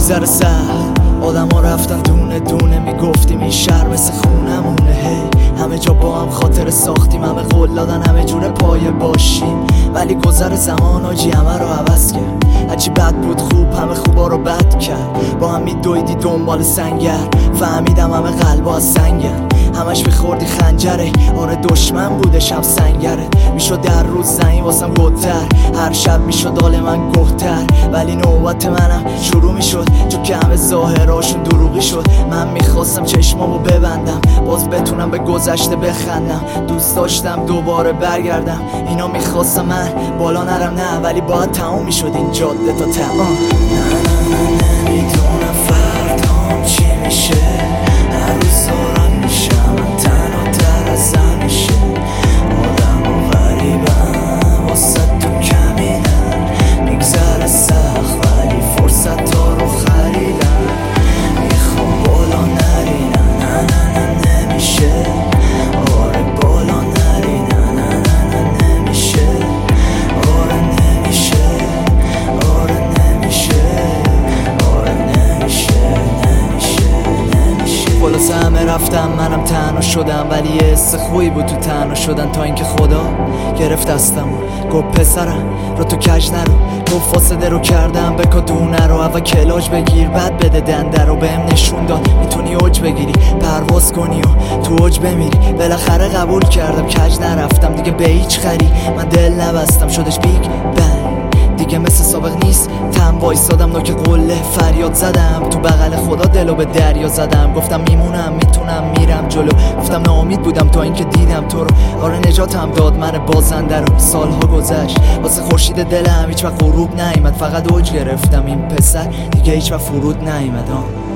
میگذره سخت آدم ها رفتن دونه دونه، میگفتیم این شهر مثل خونمونه. همه جا با هم خاطر ساختیم، همه قول دادن همه جور پایه باشیم، ولی گذر زمان آجی همه رو عوض کرد. هرچی بد بود خوب، همه خوبا رو بد کرد. با هم میدویدی دنبال سنگر، فهمیدم همه قلبا از سنگن. همش میخوردی خنجره، آره دشمن بودش هم سنگره. میشد در روز زنگ واسم گوتر، هر شب میشد حال من گهتر، ولی نوبت منم شروع میشد. چون که همه ظاهراشون دروغی شد، من میخواستم چشمامو ببندم باز بتونم به گذشته بخندم. دوست داشتم دوباره برگردم، اینا میخواستم من بالا نرم، نه ولی باید تموم میشد این جاده تا تمام. نمیدونم فردام چی میشه، هر روز دارم میشم من تنها تر از همیشه. آدم و غریبم واسه تو کمینم، میگذره سخت ولی فرصت ها رو خریدم. میخوام بالا نری نه نه نه نمیشه، آره بالا نری نه نه نه نمیشه، آره نمیشه، آره نمیشه، آره نمیشه، نمیشه. خلاصه همه رفتم منم تنها شدم، ولی یه حس خوبی بود تو تنها شدن، تا اینکه خدا گرفت دستم گفت پسرم رو تو کج نرو، گفت فاصله رو کردم بکا دونه رو، اول کلاج بگیر بعد بده دنده رو. بهم نشون داد میتونی اوج بگیری پرواز کنی و تو اوج بمیری. بالاخره قبول کردم کج نرفتم دیگه به هیچ خری، من دل نبستم شدش بیگ بنگ دیگه مثل سابق نیست. تم وایسادم نوک قله فریاد زدم، تو بغل خدا دلو به دریا زدم. گفتم میمونم میتونم میرم جلو، گفتم ناامید بودم تا اینکه دیدم تو رو. آره نجاتم داد من بازنده رو. سالها گذشت واسه خورشید دلم هیچ وقت غروب نیامد، فقط اوج گرفتم این پسر دیگه هیچ وقت فرود نیامد.